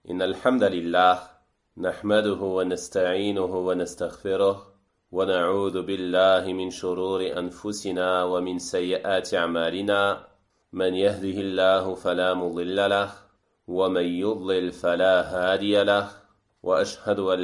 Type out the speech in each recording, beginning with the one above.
إن الحمد لله نحمده ونستعينه ونستغفره ونعوذ بالله من شرور أنفسنا ومن سيئات أعمالنا من يهده الله فلا مضل له ومن يضلل فلا هادي له وأشهد أن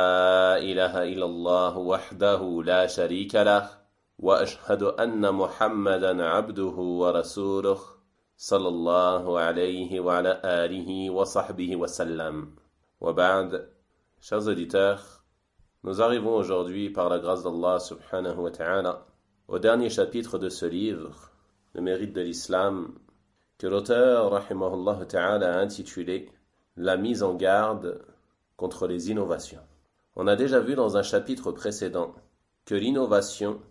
لا إله إلا الله وحده لا شريك له وأشهد أن محمدا عبده ورسوله صلى الله عليه وعلى آله وصحبه وسلم. وبعد, chers auditeurs, nous arrivons aujourd'hui par la grâce d'Allah subhanahu wa ta'ala au dernier chapitre de ce livre, le mérite de l'islam, que l'auteur rahimahullah ta'ala a intitulé La mise en garde contre les innovations. On a déjà vu dans un chapitre précédent que l'innovation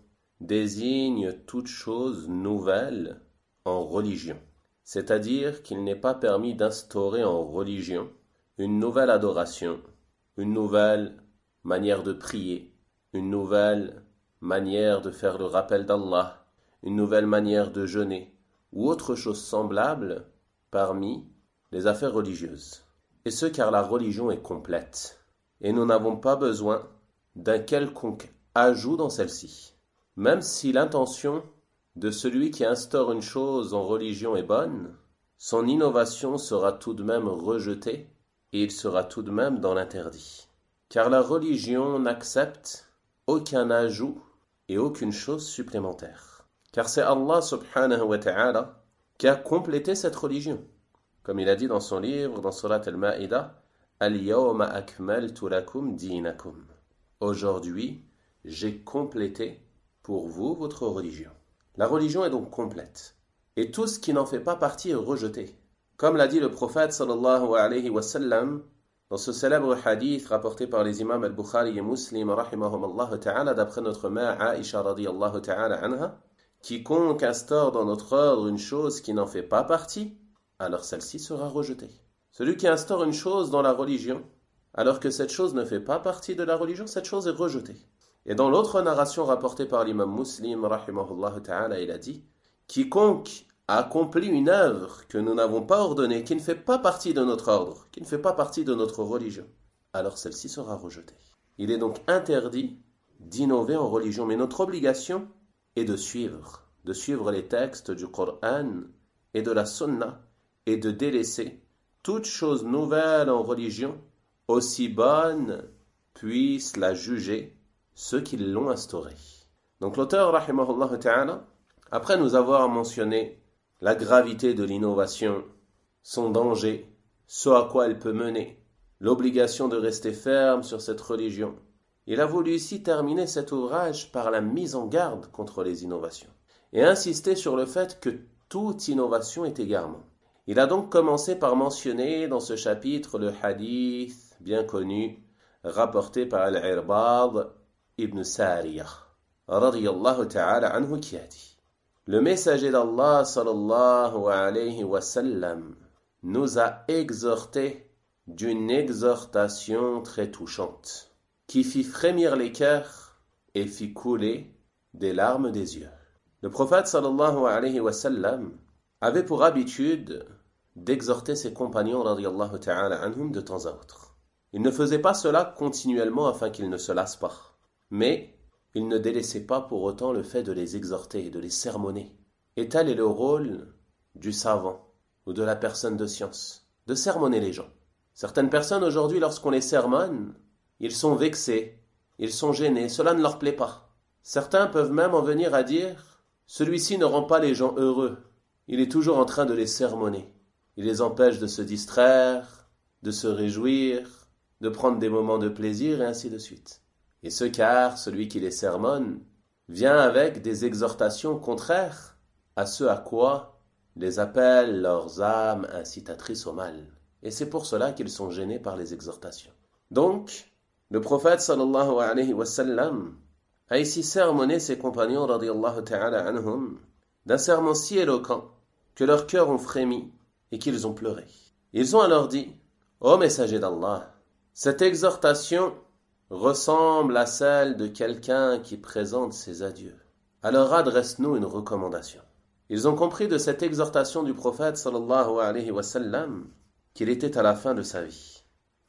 désigne toute chose nouvelle en religion. C'est-à-dire qu'il n'est pas permis d'instaurer en religion une nouvelle adoration, une nouvelle manière de prier, une nouvelle manière de faire le rappel d'Allah, une nouvelle manière de jeûner, ou autre chose semblable parmi les affaires religieuses. Et ce car la religion est complète, et nous n'avons pas besoin d'un quelconque ajout dans celle-ci. Même si l'intention de celui qui instaure une chose en religion est bonne, son innovation sera tout de même rejetée et il sera tout de même dans l'interdit. Car la religion n'accepte aucun ajout et aucune chose supplémentaire. Car c'est Allah subhanahu wa ta'ala qui a complété cette religion. Comme il a dit dans son livre, dans Surat al-Ma'ida, Al-yawma akmaltu lakum dinakum. Aujourd'hui, j'ai complété pour vous votre religion. La religion est donc complète. Et tout ce qui n'en fait pas partie est rejeté. Comme l'a dit le prophète sallallahu alayhi wa sallam dans ce célèbre hadith rapporté par les imams al-Bukhari et Muslim rahimahumallah ta'ala d'après notre mère Aisha radiyallahu ta'ala anha, quiconque instaure dans notre ordre une chose qui n'en fait pas partie, alors celle-ci sera rejetée. Celui qui instaure une chose dans la religion, alors que cette chose ne fait pas partie de la religion, cette chose est rejetée. Et dans l'autre narration rapportée par l'imam Muslim, rahimahullah ta'ala, il a dit « Quiconque a accompli une œuvre que nous n'avons pas ordonnée, qui ne fait pas partie de notre ordre, qui ne fait pas partie de notre religion, alors celle-ci sera rejetée. » Il est donc interdit d'innover en religion, mais notre obligation est de suivre les textes du Coran et de la Sunna, et de délaisser toute chose nouvelle en religion, aussi bonne puissent la juger ceux qui l'ont instauré. Donc l'auteur, rahimahullah ta'ala, après nous avoir mentionné la gravité de l'innovation, son danger, ce à quoi elle peut mener, l'obligation de rester ferme sur cette religion, il a voulu ici terminer cet ouvrage par la mise en garde contre les innovations et insister sur le fait que toute innovation est égarement. Il a donc commencé par mentionner dans ce chapitre le hadith bien connu rapporté par Al-Irbad ibn Sariyah, radiyallahu ta'ala anhu, qui a dit: Le messager d'Allah sallallahu alayhi wa sallam nous a exhortés d'une exhortation très touchante, qui fit frémir les cœurs et fit couler des larmes des yeux. Le prophète sallallahu alayhi wa sallam avait pour habitude d'exhorter ses compagnons radiyallahu ta'ala anhum de temps à autre. Il ne faisait pas cela continuellement afin qu'ils ne se lassent pas. Mais il ne délaissait pas pour autant le fait de les exhorter et de les sermonner. Et tel est le rôle du savant ou de la personne de science, de sermonner les gens. Certaines personnes aujourd'hui, lorsqu'on les sermonne, ils sont vexés, ils sont gênés, cela ne leur plaît pas. Certains peuvent même en venir à dire « Celui-ci ne rend pas les gens heureux, il est toujours en train de les sermonner. Il les empêche de se distraire, de se réjouir, de prendre des moments de plaisir et ainsi de suite. » Et ce car celui qui les sermonne vient avec des exhortations contraires à ce à quoi les appellent leurs âmes incitatrices au mal. Et c'est pour cela qu'ils sont gênés par les exhortations. Donc, le prophète sallallahu alayhi wa sallam a ici sermonné ses compagnons radiyallahu ta'ala anhum d'un sermon si éloquent que leurs cœurs ont frémi et qu'ils ont pleuré. Ils ont alors dit: Ô messager d'Allah, cette exhortation ressemble à celle de quelqu'un qui présente ses adieux. Alors adresse-nous une recommandation. Ils ont compris de cette exhortation du prophète sallallahu alayhi wa sallam qu'il était à la fin de sa vie.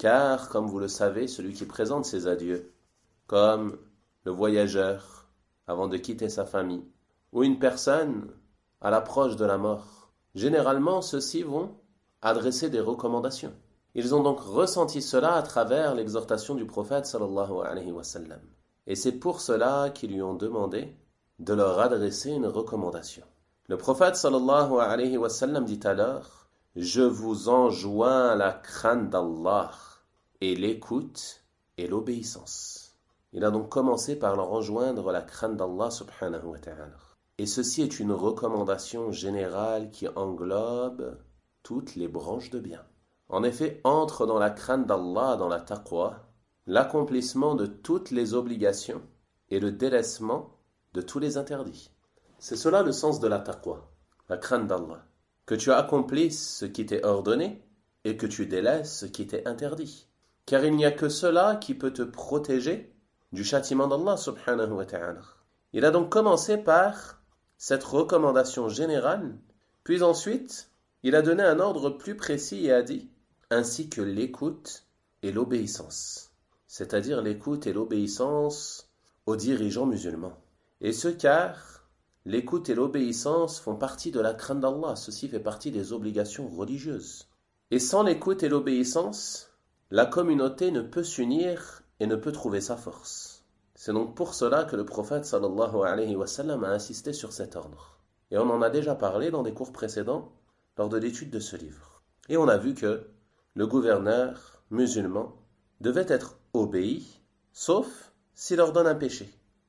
Car, comme vous le savez, celui qui présente ses adieux, comme le voyageur avant de quitter sa famille, ou une personne à l'approche de la mort, généralement ceux-ci vont adresser des recommandations. Ils ont donc ressenti cela à travers l'exhortation du prophète sallallahu alayhi wa sallam. Et c'est pour cela qu'ils lui ont demandé de leur adresser une recommandation. Le prophète sallallahu alayhi wa sallam dit alors: Je vous enjoins la crainte d'Allah et l'écoute et l'obéissance. Il a donc commencé par leur enjoindre la crainte d'Allah subhanahu wa ta'ala. Et ceci est une recommandation générale qui englobe toutes les branches de bien. En effet, entre dans la crainte d'Allah, dans la taqwa, l'accomplissement de toutes les obligations et le délaissement de tous les interdits. C'est cela le sens de la taqwa, la crainte d'Allah. Que tu accomplisses ce qui t'est ordonné et que tu délaisses ce qui t'est interdit. Car il n'y a que cela qui peut te protéger du châtiment d'Allah subhanahu wa ta'ala. Il a donc commencé par cette recommandation générale, puis ensuite, il a donné un ordre plus précis et a dit ainsi que l'écoute et l'obéissance, c'est-à-dire l'écoute et l'obéissance aux dirigeants musulmans. Et ce car l'écoute et l'obéissance font partie de la crainte d'Allah, ceci fait partie des obligations religieuses. Et sans l'écoute et l'obéissance, la communauté ne peut s'unir et ne peut trouver sa force. C'est donc pour cela que le prophète sallallahu alayhi wa sallam a insisté sur cet ordre. Et on en a déjà parlé dans des cours précédents lors de l'étude de ce livre. Et on a vu que le gouverneur musulman devait être obéi, sauf s'il ordonne un péché.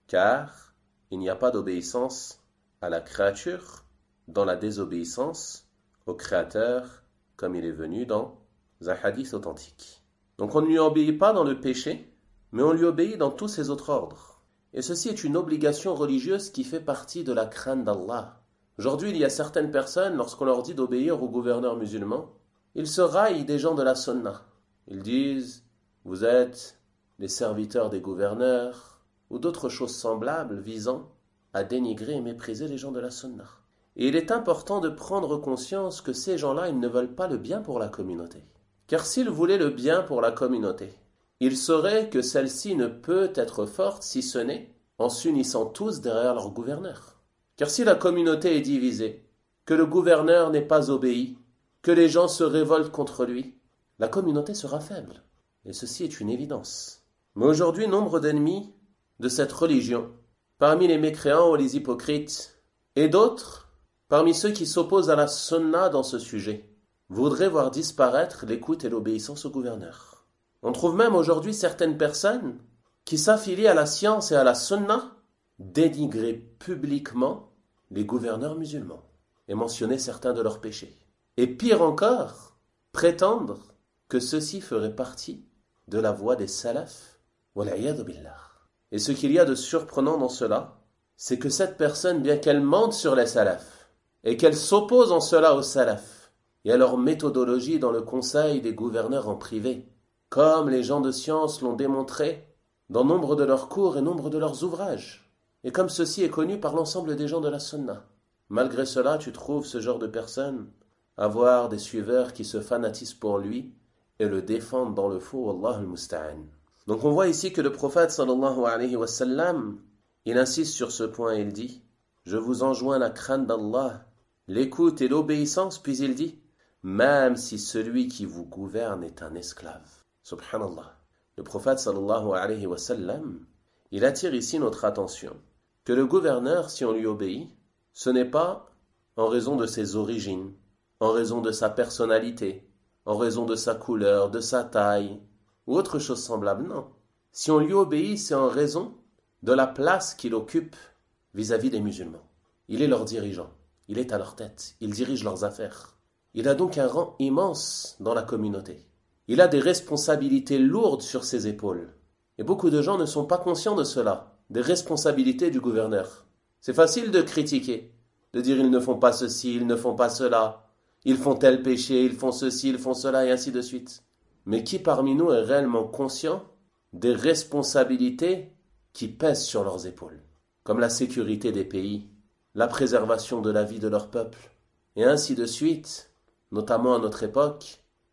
Car il n'y a pas d'obéissance à la créature dans la désobéissance au Créateur, comme il est venu dans un hadith authentique. Donc on ne lui obéit pas dans le péché, mais on lui obéit dans tous ses autres ordres. Et ceci est une obligation religieuse qui fait partie de la crainte d'Allah. Aujourd'hui, il y a certaines personnes, lorsqu'on leur dit d'obéir au gouverneur musulman, ils se raillent des gens de la sunna. Ils disent, vous êtes les serviteurs des gouverneurs, ou d'autres choses semblables visant à dénigrer et mépriser les gens de la sunna. Et il est important de prendre conscience que ces gens-là, ils ne veulent pas le bien pour la communauté. Car s'ils voulaient le bien pour la communauté, ils sauraient que celle-ci ne peut être forte si ce n'est en s'unissant tous derrière leur gouverneur. Car si la communauté est divisée, que le gouverneur n'est pas obéi, que les gens se révoltent contre lui, la communauté sera faible. Et ceci est une évidence. Mais aujourd'hui, nombre d'ennemis de cette religion, parmi les mécréants ou les hypocrites, et d'autres, parmi ceux qui s'opposent à la sunna dans ce sujet, voudraient voir disparaître l'écoute et l'obéissance au gouverneur. On trouve même aujourd'hui certaines personnes qui s'affilient à la science et à la sunna dénigrer publiquement les gouverneurs musulmans et mentionner certains de leurs péchés. Et pire encore, prétendre que ceci ferait partie de la voie des salafs, wal'iyadu billah. Et ce qu'il y a de surprenant dans cela, c'est que cette personne, bien qu'elle mente sur les salafs, et qu'elle s'oppose en cela aux salafs, et à leur méthodologie dans le conseil des gouverneurs en privé, comme les gens de science l'ont démontré dans nombre de leurs cours et nombre de leurs ouvrages, et comme ceci est connu par l'ensemble des gens de la sunna. Malgré cela, tu trouves ce genre de personnes avoir des suiveurs qui se fanatisent pour lui et le défendent dans le faux, wallahu al-musta'an. Donc on voit ici que le prophète sallallahu alayhi wa sallam, il insiste sur ce point, il dit, je vous enjoins la crainte d'Allah, l'écoute et l'obéissance, puis il dit, même si celui qui vous gouverne est un esclave. Subhanallah. Le prophète sallallahu alayhi wa sallam, il attire ici notre attention que le gouverneur, si on lui obéit, ce n'est pas en raison de ses origines, en raison de sa personnalité, en raison de sa couleur, de sa taille, ou autre chose semblable, non. Si on lui obéit, c'est en raison de la place qu'il occupe vis-à-vis des musulmans. Il est leur dirigeant, il est à leur tête, il dirige leurs affaires. Il a donc un rang immense dans la communauté. Il a des responsabilités lourdes sur ses épaules. Et beaucoup de gens ne sont pas conscients de cela, des responsabilités du gouverneur. C'est facile de critiquer, de dire ils ne font pas ceci, ils ne font pas cela, ils font tel péché, ils font ceci, ils font cela, et ainsi de suite. Mais qui parmi nous est réellement conscient des responsabilités qui pèsent sur leurs épaules, comme la sécurité des pays, la préservation de la vie de leur peuple, et ainsi de suite, notamment à notre époque,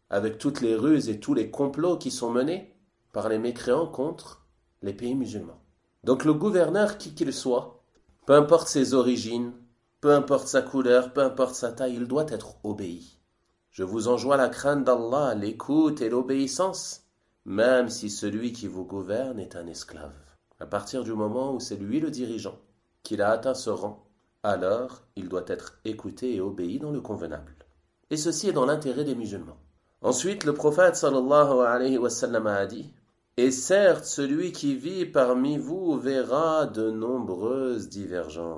avec toutes les ruses et tous les complots qui sont menés par les mécréants contre les pays musulmans. Donc le gouverneur, qui qu'il soit, peu importe ses origines, peu importe sa couleur, peu importe sa taille, il doit être obéi. Je vous enjoins la crainte d'Allah, l'écoute et l'obéissance, même si celui qui vous gouverne est un esclave. À partir du moment où c'est lui le dirigeant, qu'il a atteint ce rang, alors il doit être écouté et obéi dans le convenable. Et ceci est dans l'intérêt des musulmans. Ensuite, le prophète sallallahu alayhi wa sallam a dit « Et certes, celui qui vit parmi vous verra de nombreuses divergences. »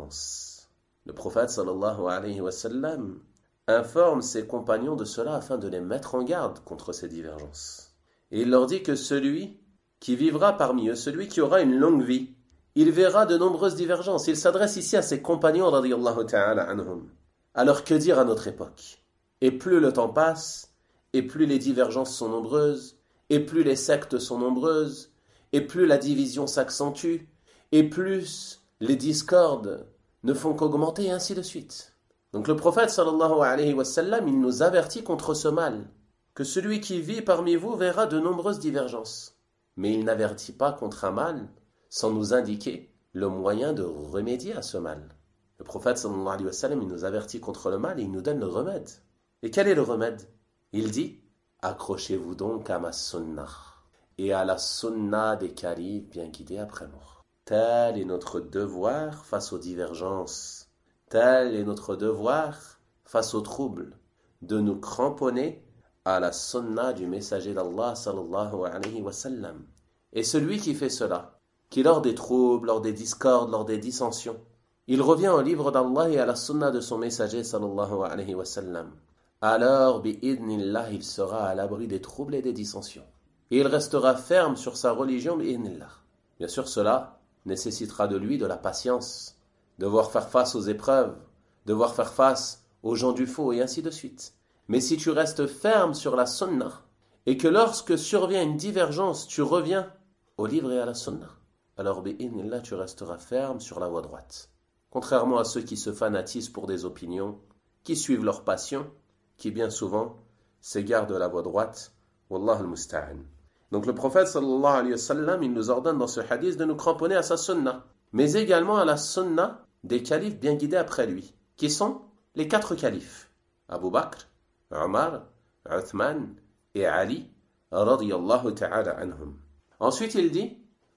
Le prophète sallallahu alayhi wa sallam informe ses compagnons de cela afin de les mettre en garde contre ces divergences. Et il leur dit que celui qui vivra parmi eux, celui qui aura une longue vie, il verra de nombreuses divergences. Il s'adresse ici à ses compagnons, radiyallahu ta'ala anhum. Alors que dire à notre époque? Et plus le temps passe, et plus les divergences sont nombreuses, et plus les sectes sont nombreuses, et plus la division s'accentue, et plus les discordes ne font qu'augmenter, et ainsi de suite. Donc le prophète sallallahu alayhi wa sallam, il nous avertit contre ce mal, que celui qui vit parmi vous verra de nombreuses divergences. Mais il n'avertit pas contre un mal sans nous indiquer le moyen de remédier à ce mal. Le prophète sallallahu alayhi wa sallam, il nous avertit contre le mal et il nous donne le remède. Et quel est le remède? Il dit « Accrochez-vous donc à ma sunnah et à la sunnah des califes bien guidés après moi. » Tel est notre devoir face aux divergences. Tel est notre devoir face aux troubles, de nous cramponner à la sunnah du messager d'Allah sallallahu alayhi wa sallam. Et celui qui fait cela, qui lors des troubles, lors des discordes, lors des dissensions, il revient au livre d'Allah et à la sunnah de son messager sallallahu alayhi wa sallam, alors bi'idnillah, il sera à l'abri des troubles et des dissensions. Et il restera ferme sur sa religion bi'idnillah. Bien sûr, cela nécessitera de lui de la patience, devoir faire face aux épreuves, devoir faire face aux gens du faux et ainsi de suite. Mais si tu restes ferme sur la sunnah et que lorsque survient une divergence, tu reviens au livre et à la sunnah, alors bi'idnillah, tu resteras ferme sur la voie droite. Contrairement à ceux qui se fanatisent pour des opinions, qui suivent leur passion, qui bien souvent s'égarent de la voie droite. Wallah al-musta'an. Donc le prophète sallallahu alayhi wa sallam, il nous ordonne dans ce hadith de nous cramponner à sa sunnah, mais également à la sunnah des califes bien guidés après lui, qui sont les 4 califes, Abu Bakr, Omar, Uthman et Ali, radiyallahu ta'ala anhum. Ensuite il dit,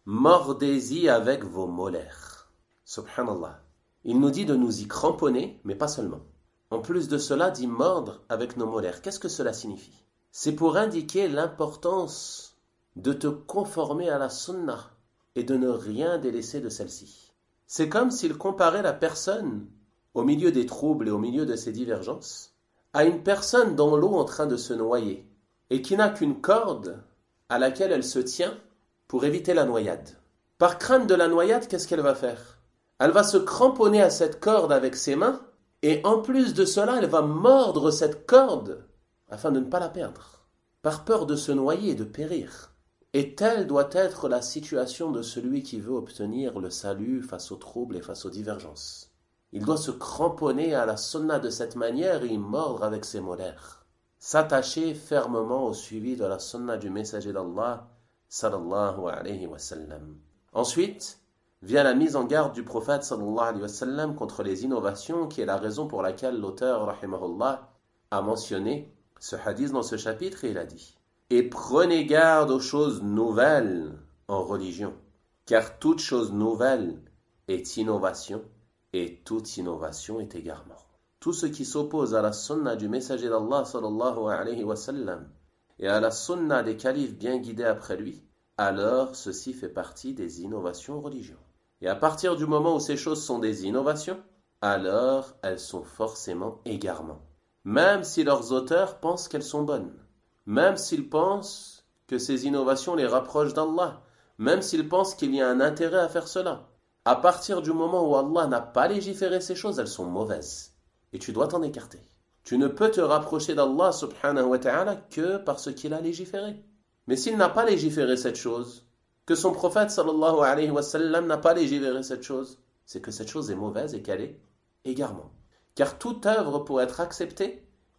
mordez-y avec vos molaires. Subhanallah. Il nous dit de nous y cramponner, mais pas seulement. En plus de cela, dit mordre avec nos molaires. Qu'est-ce que cela signifie? C'est pour indiquer l'importance de te conformer à la sunnah et de ne rien délaisser de celle-ci. C'est comme s'il comparait la personne au milieu des troubles et au milieu de ces divergences à une personne dans l'eau en train de se noyer et qui n'a qu'une corde à laquelle elle se tient pour éviter la noyade. Par crainte de la noyade, qu'est-ce qu'elle va faire? Elle va se cramponner à cette corde avec ses mains et en plus de cela, elle va mordre cette corde afin de ne pas la perdre, par peur de se noyer et de périr. Et telle doit être la situation de celui qui veut obtenir le salut face aux troubles et face aux divergences. Il doit se cramponner à la sunnah de cette manière et y mordre avec ses molaires. S'attacher fermement au suivi de la sunnah du messager d'Allah, sallallahu alayhi wa sallam. Ensuite, vient la mise en garde du prophète sallallahu alayhi wa sallam contre les innovations, qui est la raison pour laquelle l'auteur, rahimahullah, a mentionné ce hadith dans ce chapitre, et il a dit « Et prenez garde aux choses nouvelles en religion, car toute chose nouvelle est innovation, et toute innovation est égarement. » Tout ce qui s'oppose à la sunna du messager d'Allah sallallahu alayhi wa sallam et à la sunna des califes bien guidés après lui, alors ceci fait partie des innovations en religion. Et à partir du moment où ces choses sont des innovations, alors elles sont forcément égarements. Même si leurs auteurs pensent qu'elles sont bonnes, même s'ils pensent que ces innovations les rapprochent d'Allah, même s'ils pensent qu'il y a un intérêt à faire cela, à partir du moment où Allah n'a pas légiféré ces choses, elles sont mauvaises. Et tu dois t'en écarter. Tu ne peux te rapprocher d'Allah subhanahu wa ta'ala que parce qu'il a légiféré. Mais s'il n'a pas légiféré cette chose, que son prophète sallallahu alayhi wa sallam n'a pas légiféré cette chose, c'est que cette chose est mauvaise et qu'elle est égarement. Car toute œuvre pour être acceptée,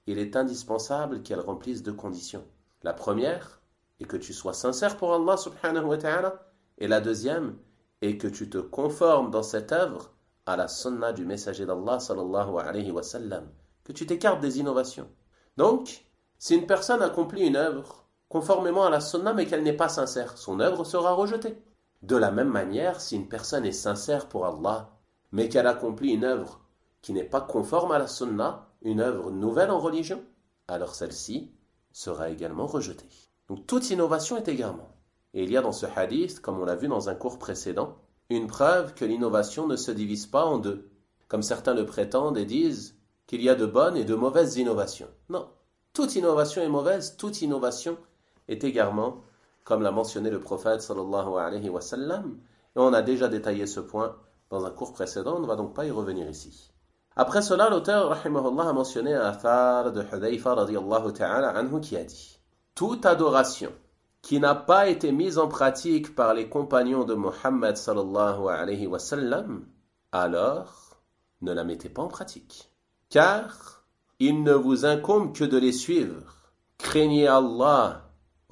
il est indispensable qu'elle remplisse deux conditions. La première est que tu sois sincère pour Allah subhanahu wa ta'ala, et la deuxième est que tu te conformes dans cette œuvre à la sunna du messager d'Allah sallallahu alayhi wa sallam, que tu t'écartes des innovations. Donc, si une personne accomplit une œuvre conformément à la sunna mais qu'elle n'est pas sincère, son œuvre sera rejetée. De la même manière, si une personne est sincère pour Allah mais qu'elle accomplit une œuvre qui n'est pas conforme à la sunna, une œuvre nouvelle en religion, alors celle-ci sera également rejetée. Donc toute innovation est égarement. Et il y a dans ce hadith, comme on l'a vu dans un cours précédent, une preuve que l'innovation ne se divise pas en deux, comme certains le prétendent et disent qu'il y a de bonnes et de mauvaises innovations. Non, toute innovation est mauvaise, toute innovation est égarement, comme l'a mentionné le prophète sallallahu alayhi wa sallam, et on a déjà détaillé ce point dans un cours précédent, on ne va donc pas y revenir ici. Après cela, l'auteur rahimahullah a mentionné un athar de Hudayfa radiyallahu ta'ala anhu qui a dit: toute adoration qui n'a pas été mise en pratique par les compagnons de Muhammad sallallahu alayhi wa sallam, alors ne la mettez pas en pratique. Car il ne vous incombe que de les suivre. Craignez Allah,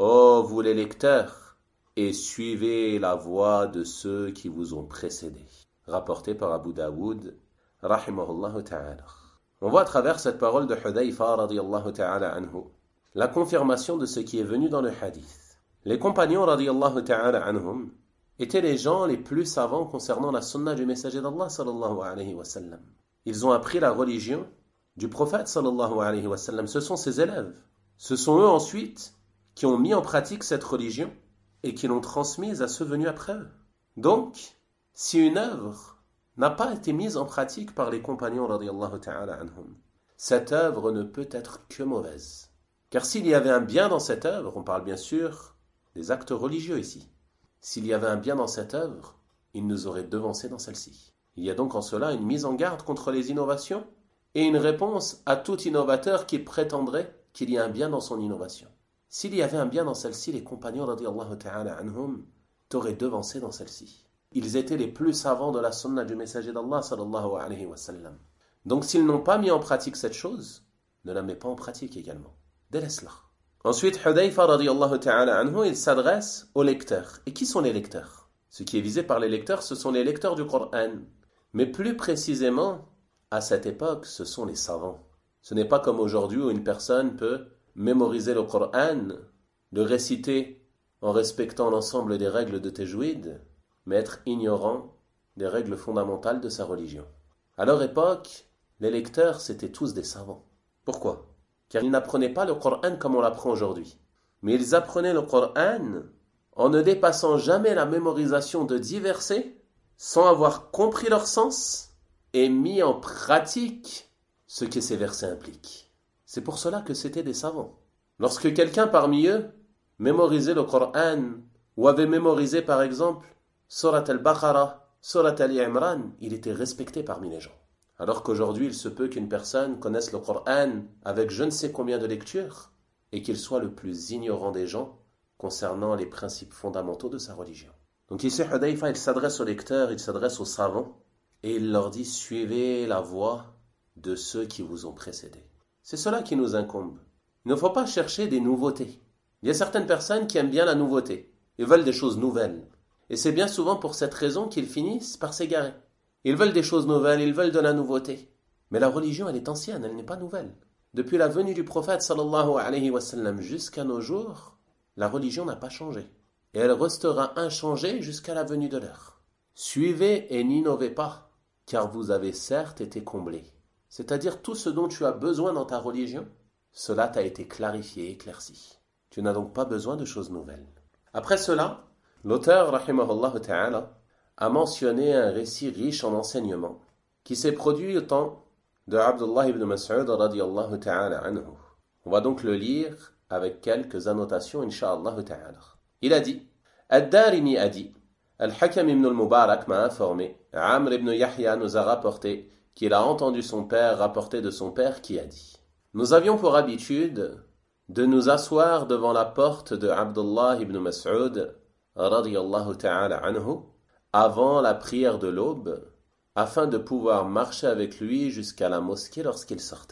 ô vous les lecteurs, et suivez la voie de ceux qui vous ont précédés. Rapporté par Abu Daoud, rahimahullah ta'ala. On voit à travers cette parole de Hudayfa radiyallahu ta'ala anhu la confirmation de ce qui est venu dans le hadith. Les compagnons radiyallahu ta'ala anhum étaient les gens les plus savants concernant la sunna du messager d'Allah sallallahu alayhi wa sallam. Ils ont appris la religion du prophète sallallahu alayhi wa sallam. Ce sont ses élèves. Ce sont eux ensuite qui ont mis en pratique cette religion et qui l'ont transmise à ceux venus après eux. Donc, si une œuvre n'a pas été mise en pratique par les compagnons radiyallahu ta'ala anhum, cette œuvre ne peut être que mauvaise. Car s'il y avait un bien dans cette œuvre, on parle bien sûr des actes religieux ici. S'il y avait un bien dans cette œuvre, il nous aurait devancés dans celle-ci. Il y a donc en cela une mise en garde contre les innovations et une réponse à tout innovateur qui prétendrait qu'il y a un bien dans son innovation. S'il y avait un bien dans celle-ci, les compagnons radiyallahu ta'ala anhum t'auraient devancé dans celle-ci. Ils étaient les plus savants de la sunna du messager d'Allah sallallahu alayhi wa sallam. Donc s'ils n'ont pas mis en pratique cette chose, ne la mets pas en pratique également. Délaisse-la. Ensuite, Hudayfa radiyallahu ta'ala anhu, il s'adresse aux lecteurs. Et qui sont les lecteurs? Ce qui est visé par les lecteurs, ce sont les lecteurs du Coran. Mais plus précisément, à cette époque, ce sont les savants. Ce n'est pas comme aujourd'hui où une personne peut mémoriser le Coran, le réciter en respectant l'ensemble des règles de tajwid, mais être ignorant des règles fondamentales de sa religion. À leur époque, les lecteurs, c'étaient tous des savants. Pourquoi? Car ils n'apprenaient pas le Coran comme on l'apprend aujourd'hui. Mais ils apprenaient le Coran en ne dépassant jamais la mémorisation de 10 versets, sans avoir compris leur sens et mis en pratique ce que ces versets impliquent. C'est pour cela que c'étaient des savants. Lorsque quelqu'un parmi eux mémorisait le Coran ou avait mémorisé par exemple Surat al-Baqarah, Surat al-Imran, il était respecté parmi les gens. Alors qu'aujourd'hui, il se peut qu'une personne connaisse le Coran avec je ne sais combien de lectures et qu'il soit le plus ignorant des gens concernant les principes fondamentaux de sa religion. Donc ici, Hudayfa, il s'adresse aux lecteurs, il s'adresse aux savants et il leur dit: suivez la voie de ceux qui vous ont précédés. C'est cela qui nous incombe. Il ne faut pas chercher des nouveautés. Il y a certaines personnes qui aiment bien la nouveauté. Ils veulent des choses nouvelles. Et c'est bien souvent pour cette raison qu'ils finissent par s'égarer. Ils veulent des choses nouvelles, ils veulent de la nouveauté. Mais la religion, elle est ancienne, elle n'est pas nouvelle. Depuis la venue du prophète sallallahu alayhi wa sallam jusqu'à nos jours, la religion n'a pas changé. Et elle restera inchangée jusqu'à la venue de l'heure. Suivez et n'innovez pas, car vous avez certes été comblés. C'est-à-dire tout ce dont tu as besoin dans ta religion, cela t'a été clarifié et éclairci. Tu n'as donc pas besoin de choses nouvelles. Après cela, l'auteur, rahimahullah ta'ala, a mentionné un récit riche en enseignements qui s'est produit au temps de Abdullah ibn Mas'ud radiyallahu ta'ala anhu. On va donc le lire avec quelques annotations, incha'Allah ta'ala. Il a dit: Ad-Darimi a dit, Al-Hakam ibn al-Mubarak m'a informé, Amr ibn Yahya nous a rapporté qu'il a entendu son père rapporter de son père qui a dit: Nous avions pour habitude de nous asseoir devant la porte de Abdullah ibn Mas'ud radiyallahu ta'ala anhu avant la prière de l'aube, afin de pouvoir marcher avec lui jusqu'à la mosquée lorsqu'il sortait.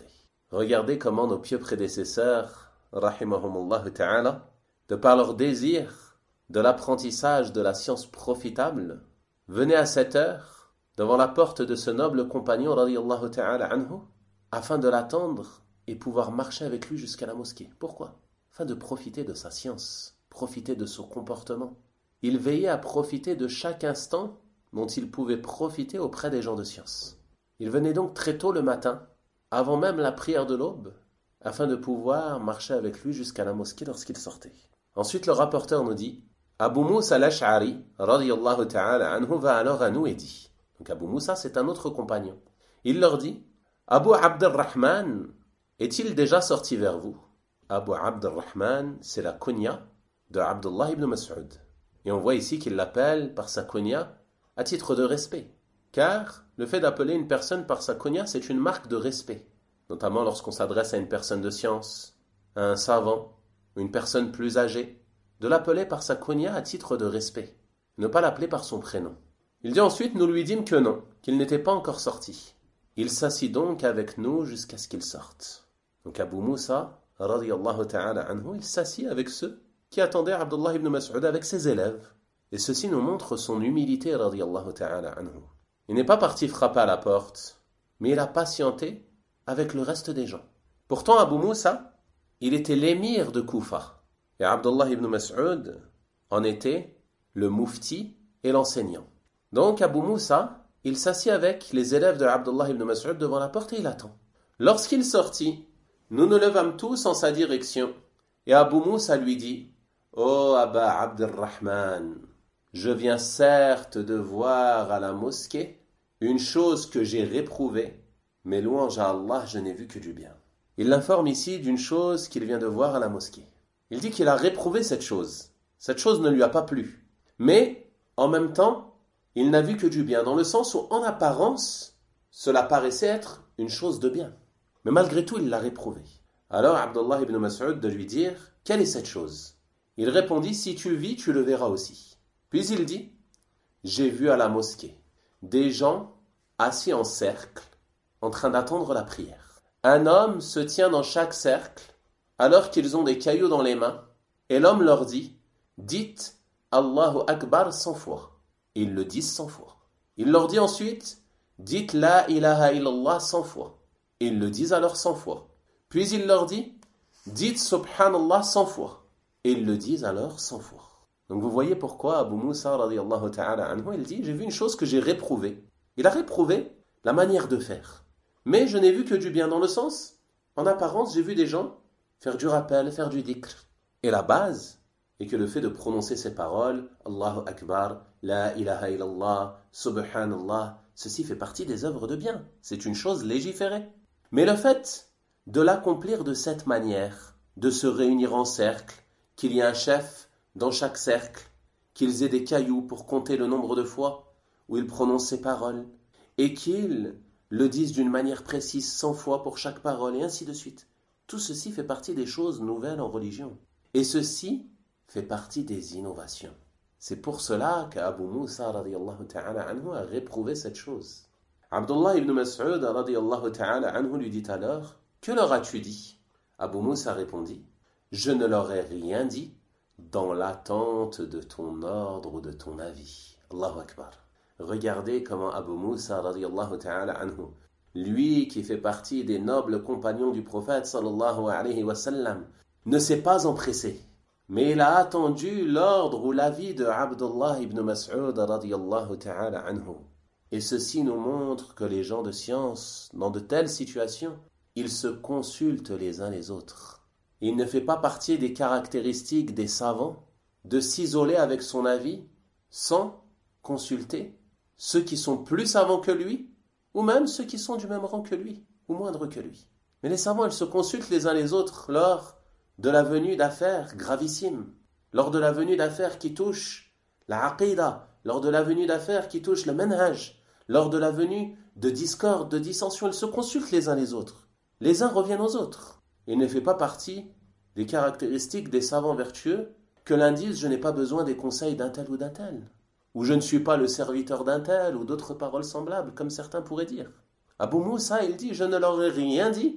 Regardez comment nos pieux prédécesseurs, rahimahumullah ta'ala, de par leur désir de l'apprentissage de la science profitable, venaient à cette heure devant la porte de ce noble compagnon radiyallahu ta'ala anhu, afin de l'attendre et pouvoir marcher avec lui jusqu'à la mosquée. Pourquoi? Afin de profiter de sa science, profiter de son comportement. Il veillait à profiter de chaque instant dont il pouvait profiter auprès des gens de science. Il venait donc très tôt le matin, avant même la prière de l'aube, afin de pouvoir marcher avec lui jusqu'à la mosquée lorsqu'il sortait. Ensuite, le rapporteur nous dit, Abu Moussa al-Ash'ari, radiyallahu ta'ala anhu, va alors à nous et dit. Donc Abu Moussa, c'est un autre compagnon. Il leur dit, Abu Abdurrahman, est-il déjà sorti vers vous? Abu Abdurrahman, c'est la kunya de Abdullah ibn Mas'ud. Et on voit ici qu'il l'appelle par sa kunya à titre de respect. Car le fait d'appeler une personne par sa kunya, c'est une marque de respect. Notamment lorsqu'on s'adresse à une personne de science, à un savant, ou une personne plus âgée, de l'appeler par sa kunya à titre de respect. Ne pas l'appeler par son prénom. Il dit ensuite, nous lui dîmes que non, qu'il n'était pas encore sorti. Il s'assit donc avec nous jusqu'à ce qu'il sorte. Donc Abu Moussa, radiyallahu ta'ala anhu, il s'assit avec ceux qui attendaient Abdullah ibn Mas'ud avec ses élèves. Et ceci nous montre son humilité, radiyallahu ta'ala anhu. Il n'est pas parti frapper à la porte, mais il a patienté avec le reste des gens. Pourtant, Abu Moussa, il était l'émir de Koufa. Et Abdullah ibn Mas'ud en était le mufti et l'enseignant. Donc Abu Moussa, il s'assit avec les élèves de Abdullah ibn Mas'ud devant la porte et il attend. Lorsqu'il sortit, nous nous levâmes tous en sa direction. Et Abu Moussa lui dit, « Oh Aba Abdurrahman, je viens certes de voir à la mosquée une chose que j'ai réprouvée, mais louange à Allah, je n'ai vu que du bien. » Il l'informe ici d'une chose qu'il vient de voir à la mosquée. Il dit qu'il a réprouvé cette chose. Cette chose ne lui a pas plu. Mais, en même temps, il n'a vu que du bien, dans le sens où, en apparence, cela paraissait être une chose de bien. Mais malgré tout, il l'a réprouvé. Alors, Abdullah ibn Mas'ud de lui dire, « Quelle est cette chose ?» Il répondit, « Si tu vis, tu le verras aussi. » Puis il dit, « J'ai vu à la mosquée des gens assis en cercle, en train d'attendre la prière. Un homme se tient dans chaque cercle, alors qu'ils ont des cailloux dans les mains, et l'homme leur dit, « Dites Allahu Akbar 100 fois. » Ils le disent 100 fois. Il leur dit ensuite, « Dites La ilaha illallah 100 fois. » Ils le disent alors 100 fois. Puis il leur dit, « Dites Subhanallah 100 fois. » Et ils le disent alors 100 fois. Donc vous voyez pourquoi Abu Moussa radiyallahu ta'ala anhu, il dit, « J'ai vu une chose que j'ai réprouvée. » Il a réprouvé la manière de faire. Mais je n'ai vu que du bien dans le sens, en apparence, j'ai vu des gens faire du rappel, faire du dhikr. Et la base est que le fait de prononcer ces paroles, Allahu Akbar, La ilaha illallah, Subhanallah, ceci fait partie des œuvres de bien. C'est une chose légiférée. Mais le fait de l'accomplir de cette manière, de se réunir en cercle, qu'il y ait un chef dans chaque cercle, qu'ils aient des cailloux pour compter le nombre de fois où ils prononcent ces paroles, et qu'ils le disent d'une manière précise 100 fois pour chaque parole, et ainsi de suite. Tout ceci fait partie des choses nouvelles en religion. Et ceci fait partie des innovations. C'est pour cela qu'Abu Moussa radiyallahu ta'ala anhu a réprouvé cette chose. Abdullah ibn Mas'ud radiyallahu ta'ala anhu lui dit alors, « Que leur as-tu dit ?» Abu Moussa répondit, « Je ne leur ai rien dit dans l'attente de ton ordre ou de ton avis. » Allahu Akbar. Regardez comment Abu Moussa radiyallahu ta'ala anhu, lui qui fait partie des nobles compagnons du prophète sallallahu alayhi wa sallam, ne s'est pas empressé, mais il a attendu l'ordre ou l'avis de Abdullah ibn Mas'ud radiyallahu ta'ala anhu. Et ceci nous montre que les gens de science, dans de telles situations, ils se consultent les uns les autres. Il ne fait pas partie des caractéristiques des savants de s'isoler avec son avis sans consulter ceux qui sont plus savants que lui, ou même ceux qui sont du même rang que lui, ou moindre que lui. Mais les savants, ils se consultent les uns les autres lors de la venue d'affaires gravissimes, lors de la venue d'affaires qui touchent la aqidah, lors de la venue d'affaires qui touchent le manhaj, lors de la venue de discorde, de dissension, ils se consultent les uns les autres. Les uns reviennent aux autres. Il ne fait pas partie des caractéristiques des savants vertueux que l'un dise « je n'ai pas besoin des conseils d'un tel ou d'un tel », ou « je ne suis pas le serviteur d'un tel » ou d'autres paroles semblables, comme certains pourraient dire. Abu Moussa, il dit « je ne leur ai rien dit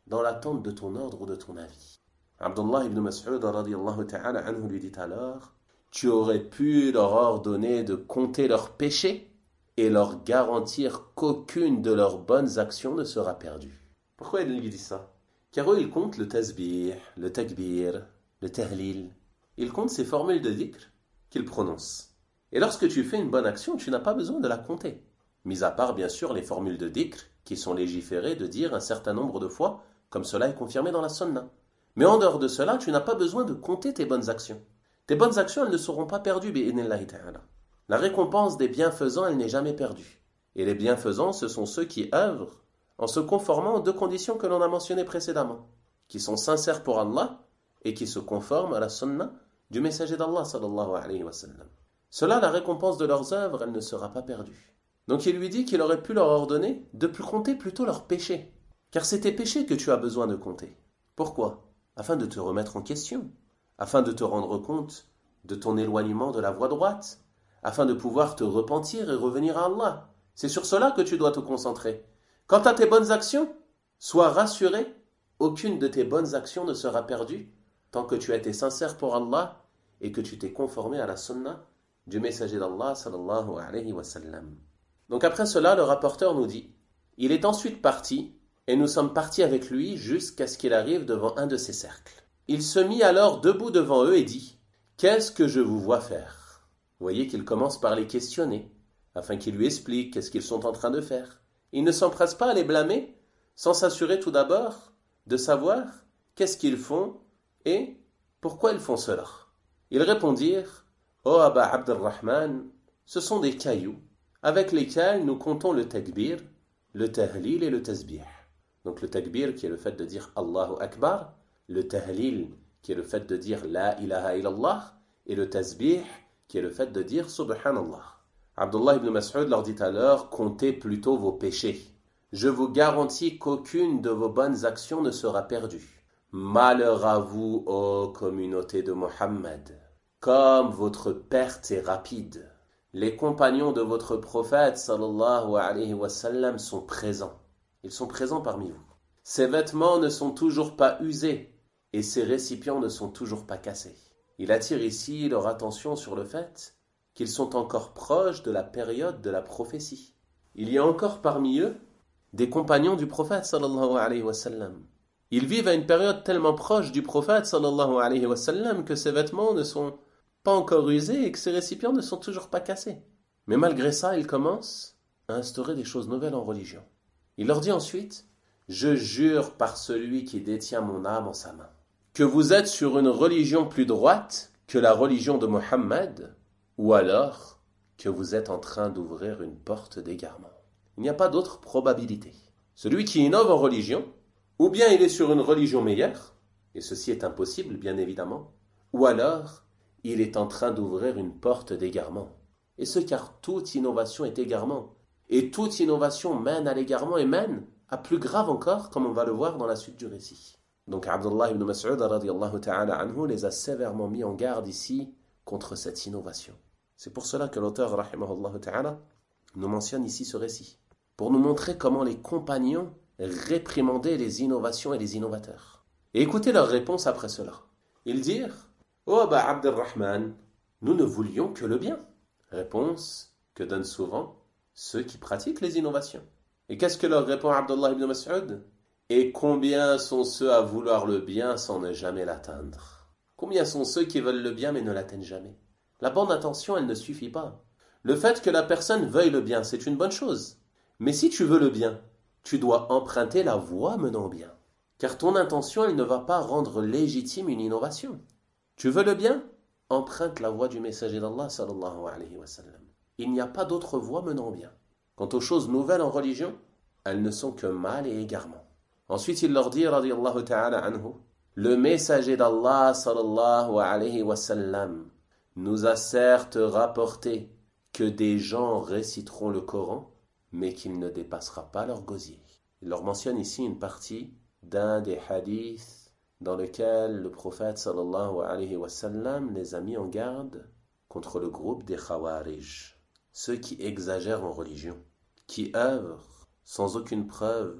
dans l'attente de ton ordre ou de ton avis. Abdullah ibn Mas'ud radiyallahu ta'ala anhu lui dit alors, tu aurais pu leur ordonner de compter leurs péchés et leur garantir qu'aucune de leurs bonnes actions ne sera perdue. Pourquoi il lui dit ça? Car eux, ils comptent le tasbih, le takbir, le tahlil. Ils comptent ces formules de dhikr qu'ils prononcent. Et lorsque tu fais une bonne action, tu n'as pas besoin de la compter. Mis à part, bien sûr, les formules de dhikr qui sont légiférées de dire un certain nombre de fois, comme cela est confirmé dans la sunna. Mais en dehors de cela, tu n'as pas besoin de compter tes bonnes actions. Tes bonnes actions, elles ne seront pas perdues, bi'idhnillahi ta'ala. La récompense des bienfaisants, elle n'est jamais perdue. Et les bienfaisants, ce sont ceux qui œuvrent en se conformant aux deux conditions que l'on a mentionnées précédemment, qui sont sincères pour Allah et qui se conforment à la sunna du messager d'Allah sallallahu alayhi wa sallam. Cela, la récompense de leurs œuvres, elle ne sera pas perdue. Donc il lui dit qu'il aurait pu leur ordonner de compter plutôt leurs péchés. Car c'est tes péchés que tu as besoin de compter. Pourquoi? Afin de te remettre en question, afin de te rendre compte de ton éloignement de la voie droite, afin de pouvoir te repentir et revenir à Allah. C'est sur cela que tu dois te concentrer. Quant à tes bonnes actions, sois rassuré, aucune de tes bonnes actions ne sera perdue tant que tu as été sincère pour Allah et que tu t'es conformé à la sunna du messager d'Allah sallallahu alayhi wa sallam. Donc après cela, le rapporteur nous dit, il est ensuite parti et nous sommes partis avec lui jusqu'à ce qu'il arrive devant un de ces cercles. Il se mit alors debout devant eux et dit, qu'est-ce que je vous vois faire? Vous voyez qu'il commence par les questionner, afin qu'ils lui expliquent qu'est-ce qu'ils sont en train de faire. Il ne s'empresse pas à les blâmer, sans s'assurer tout d'abord de savoir qu'est-ce qu'ils font et pourquoi ils font cela. Ils répondirent, ô Aba Abdurrahman, ce sont des cailloux avec lesquels nous comptons le takbir, le tahlil et le tasbih. Donc le takbir qui est le fait de dire Allahu Akbar, le tahlil qui est le fait de dire La ilaha illallah et le tasbih qui est le fait de dire Subhanallah. Abdullah ibn Mas'ud leur dit alors, comptez plutôt vos péchés. Je vous garantis qu'aucune de vos bonnes actions ne sera perdue. Malheur à vous, ô communauté de Mohammed, comme votre perte est rapide. Les compagnons de votre prophète sallallahu alayhi wa sallam sont présents. Ils sont présents parmi vous. Ses vêtements ne sont toujours pas usés et ses récipients ne sont toujours pas cassés. Il attire ici leur attention sur le fait qu'ils sont encore proches de la période de la prophétie. Il y a encore parmi eux des compagnons du prophète sallallahu alayhi wa sallam. Ils vivent à une période tellement proche du prophète sallallahu alayhi wa sallam que ses vêtements ne sont pas encore usés et que ses récipients ne sont toujours pas cassés. Mais malgré ça, il commence à instaurer des choses nouvelles en religion. Il leur dit ensuite, je jure par celui qui détient mon âme en sa main, que vous êtes sur une religion plus droite que la religion de Mohammed, ou alors que vous êtes en train d'ouvrir une porte d'égarement. Il n'y a pas d'autre probabilité. Celui qui innove en religion, ou bien il est sur une religion meilleure, et ceci est impossible bien évidemment, ou alors il est en train d'ouvrir une porte d'égarement. Et ce car toute innovation est égarement. Et toute innovation mène à l'égarement et mène à plus grave encore, comme on va le voir dans la suite du récit. Donc Abdullah ibn Mas'ud radiyallahu ta'ala anhu les a sévèrement mis en garde ici contre cette innovation. C'est pour cela que l'auteur rahimahullah ta'ala nous mentionne ici ce récit, pour nous montrer comment les compagnons réprimandaient les innovations et les innovateurs. Et écoutez leur réponse après cela. Ils dirent, ô Aba Abdurrahman, nous ne voulions que le bien. Réponse que donnent souvent ceux qui pratiquent les innovations. Et qu'est-ce que leur répond Abdullah ibn Mas'ud? Et combien sont ceux à vouloir le bien sans ne jamais l'atteindre? Combien sont ceux qui veulent le bien mais ne l'atteignent jamais? La bonne intention, elle ne suffit pas. Le fait que la personne veuille le bien, c'est une bonne chose. Mais si tu veux le bien, tu dois emprunter la voie menant au bien. Car ton intention, elle ne va pas rendre légitime une innovation. Tu veux le bien? Emprunte la voie du messager d'Allah sallallahu alayhi wa sallam. Il n'y a pas d'autre voie menant au bien. Quant aux choses nouvelles en religion, elles ne sont que mal et égarement. Ensuite, il leur dit, radiyallahu ta'ala anhu, le messager d'Allah sallallahu alayhi wa sallam nous a certes rapporté que des gens réciteront le Coran, mais qu'il ne dépassera pas leur gosier. Il leur mentionne ici une partie d'un des hadiths dans lequel le prophète sallallahu alayhi wa sallam les a mis en garde contre le groupe des Khawarij, ceux qui exagèrent en religion, qui œuvrent sans aucune preuve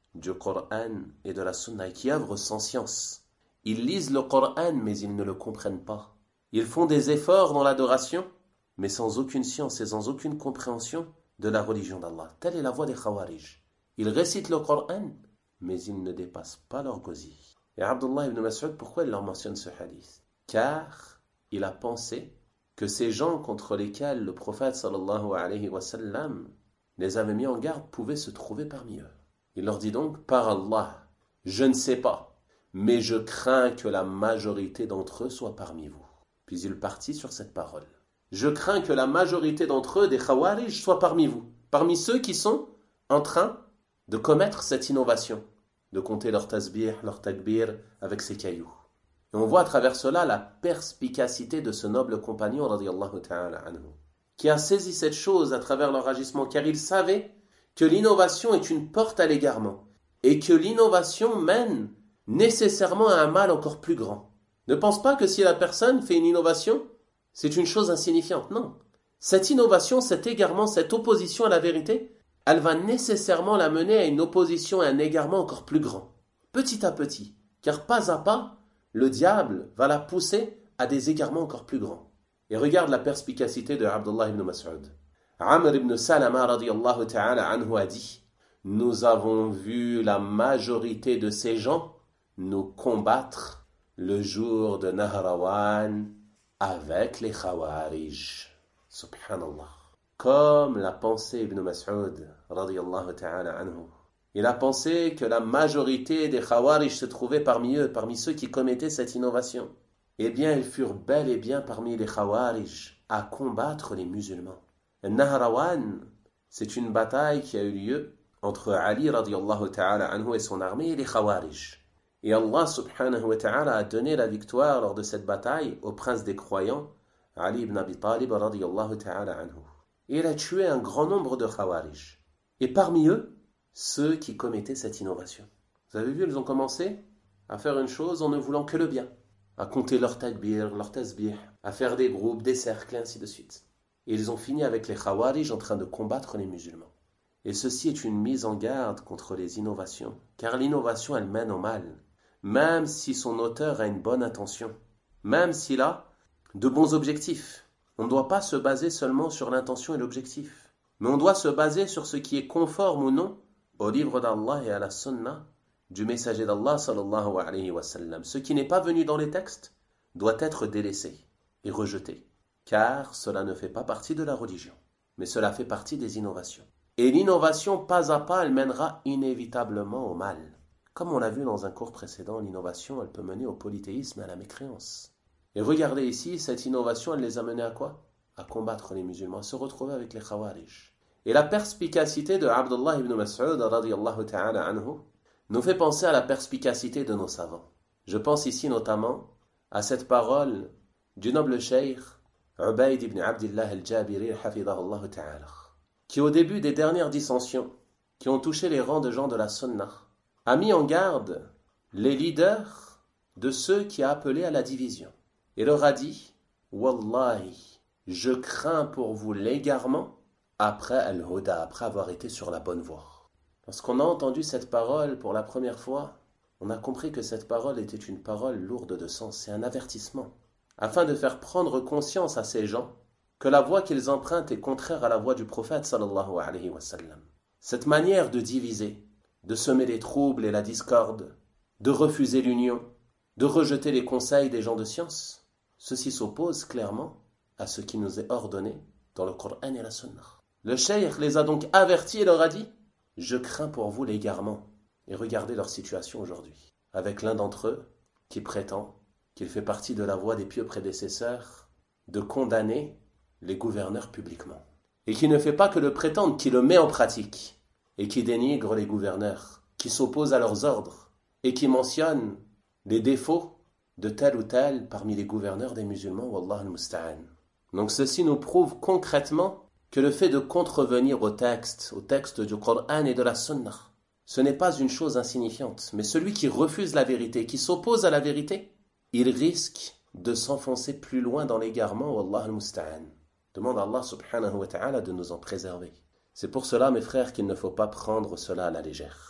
du Coran et de la Sunna et qui œuvrent sans science. Ils lisent le Coran mais ils ne le comprennent pas. Ils font des efforts dans l'adoration mais sans aucune science et sans aucune compréhension de la religion d'Allah. Telle est la voie des Khawarij. Ils récitent le Coran mais ils ne dépassent pas leur gosier. Et Abdullah ibn Mas'ud, pourquoi il leur mentionne ce hadith? Car il a pensé que ces gens contre lesquels le prophète sallallahu alayhi wa sallam les avait mis en garde pouvaient se trouver parmi eux. Il leur dit donc, par Allah, je ne sais pas, mais je crains que la majorité d'entre eux soit parmi vous. Puis il partit sur cette parole. Je crains que la majorité d'entre eux, des Khawarij, soit parmi vous, parmi ceux qui sont en train de commettre cette innovation, de compter leur tasbih, leur takbir avec ces cailloux. Et on voit à travers cela la perspicacité de ce noble compagnon, radiyallahu ta'ala anhu, qui a saisi cette chose à travers leur agissement, car il savait que l'innovation est une porte à l'égarement, et que l'innovation mène nécessairement à un mal encore plus grand. Ne pense pas que si la personne fait une innovation, c'est une chose insignifiante. Non. Cette innovation, cet égarement, cette opposition à la vérité, elle va nécessairement la mener à une opposition et un égarement encore plus grand. Petit à petit, car pas à pas, le diable va la pousser à des égarements encore plus grands. Et regarde la perspicacité de Abdullah ibn Mas'ud. Amr ibn Salama radiyallahu ta'ala anhu a dit: nous avons vu la majorité de ces gens nous combattre le jour de Nahrawan avec les Khawarij. Subhanallah. Comme l'a pensé Ibn Mas'ud radiyallahu ta'ala anhu. Il a pensé que la majorité des Khawarij se trouvaient parmi eux, parmi ceux qui commettaient cette innovation. Eh bien, ils furent bel et bien parmi les Khawarij à combattre les musulmans. Nahrawan, c'est une bataille qui a eu lieu entre Ali radiyallahu ta'ala anhu et son armée et les Khawarij. Et Allah subhanahu wa ta'ala a donné la victoire lors de cette bataille au prince des croyants, Ali ibn Abi Talib radiyallahu ta'ala anhu. Et il a tué un grand nombre de Khawarij. Et parmi eux, ceux qui commettaient cette innovation. Vous avez vu, ils ont commencé à faire une chose en ne voulant que le bien, à compter leur takbir, leur tasbih, à faire des groupes, des cercles, et ainsi de suite. Et ils ont fini avec les Khawarij en train de combattre les musulmans. Et ceci est une mise en garde contre les innovations, car l'innovation, elle mène au mal, même si son auteur a une bonne intention, même s'il a de bons objectifs. On ne doit pas se baser seulement sur l'intention et l'objectif, mais on doit se baser sur ce qui est conforme ou non au livre d'Allah et à la sunna du messager d'Allah sallallahu alayhi wa sallam. Ce qui n'est pas venu dans les textes doit être délaissé et rejeté, car cela ne fait pas partie de la religion, mais cela fait partie des innovations. Et l'innovation, pas à pas, elle mènera inévitablement au mal. Comme on l'a vu dans un cours précédent, l'innovation, elle peut mener au polythéisme et à la mécréance. Et regardez ici, cette innovation, elle les a menés à quoi? À combattre les musulmans, à se retrouver avec les Khawarij. Et la perspicacité de Abdullah ibn Mas'ud radiyallahu ta'ala anhu nous fait penser à la perspicacité de nos savants. Je pense ici notamment à cette parole du noble cheikh Ubayd ibn Abdillah al-Jabiri hafidahullah ta'ala, qui au début des dernières dissensions qui ont touché les rangs de gens de la Sunnah a mis en garde les leaders de ceux qui a appelé à la division et leur a dit: Wallahi, je crains pour vous l'égarement après Al-Huda, après avoir été sur la bonne voie. Lorsqu'on a entendu cette parole pour la première fois, on a compris que cette parole était une parole lourde de sens, c'est un avertissement, afin de faire prendre conscience à ces gens que la voie qu'ils empruntent est contraire à la voie du prophète sallallahu alayhi wa sallam. Cette manière de diviser, de semer les troubles et la discorde, de refuser l'union, de rejeter les conseils des gens de science, ceci s'oppose clairement à ce qui nous est ordonné dans le Coran et la Sunna. Le cheikh les a donc avertis et leur a dit: je crains pour vous l'égarement. Et regardez leur situation aujourd'hui, avec l'un d'entre eux qui prétend qu'il fait partie de la voie des pieux prédécesseurs de condamner les gouverneurs publiquement. Et qui ne fait pas que le prétendre, qui le met en pratique, et qui dénigre les gouverneurs, qui s'oppose à leurs ordres, et qui mentionne les défauts de tel ou tel parmi les gouverneurs des musulmans, wallah al-musta'an. Donc ceci nous prouve concrètement que le fait de contrevenir au texte du Coran et de la Sunnah, ce n'est pas une chose insignifiante, mais celui qui refuse la vérité, qui s'oppose à la vérité, il risque de s'enfoncer plus loin dans l'égarement, wallah al-musta'an. Demande à Allah subhanahu wa ta'ala de nous en préserver. C'est pour cela, mes frères, qu'il ne faut pas prendre cela à la légère.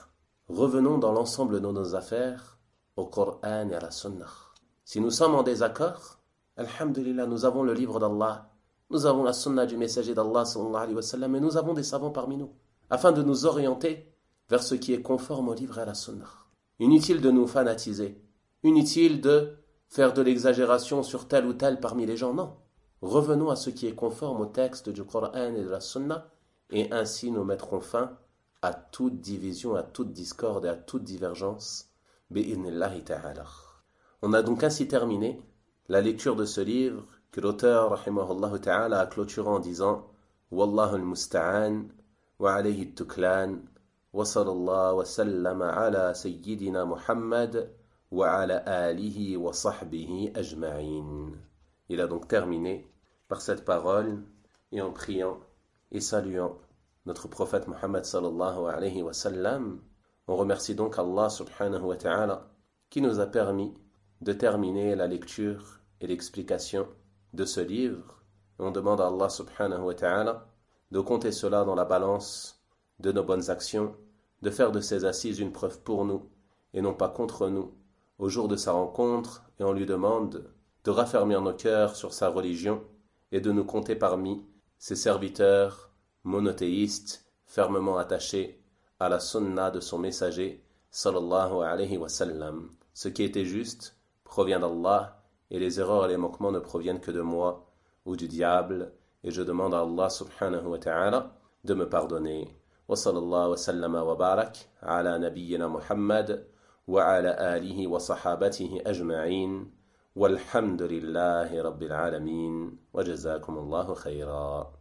revenons dans l'ensemble de nos affaires au Coran et à la Sunnah. Si nous sommes en désaccord, alhamdulillah, nous avons le livre d'Allah, nous avons la Sunnah du messager d'Allah sallallahu alayhi wa sallam, et nous avons des savants parmi nous, afin de nous orienter vers ce qui est conforme au livre et à la Sunnah. Inutile de nous fanatiser, inutile de faire de l'exagération sur tel ou tel parmi les gens, non. Revenons à ce qui est conforme au texte du Coran et de la Sunna, et ainsi nous mettrons fin à toute division, à toute discorde et à toute divergence. Bi'idhnillahi ta'ala. On a donc ainsi terminé la lecture de ce livre que l'auteur, rahimahullah ta'ala, a clôturé en disant Wallahu al-musta'an wa alayhi at-tuklan wa sallallahu wa sallama ala sayyidina Muhammad wa ala alihi wa sahbihi ajma'in. Il a donc terminé par cette parole et en priant et saluant notre prophète Muhammad sallallahu alayhi wa sallam. On remercie donc Allah subhanahu wa ta'ala qui nous a permis de terminer la lecture et l'explication de ce livre. On demande à Allah subhanahu wa ta'ala de compter cela dans la balance de nos bonnes actions, de faire de ces assises une preuve pour nous et non pas contre nous au jour de sa rencontre, et on lui demande de raffermir nos cœurs sur sa religion et de nous compter parmi ses serviteurs monothéistes fermement attachés à la sunna de son messager sallallahu alayhi wa sallam. Ce qui était juste provient d'Allah et les erreurs et les manquements ne proviennent que de moi ou du diable, et je demande à Allah subhanahu wa ta'ala de me pardonner. Wa sallallahu wa sallama wa barak ala nabiyyina Muhammad wa ala alihi wa sahabatihi ajma'in walhamdulillahi rabbil alamin wa jazakumullahu khayra.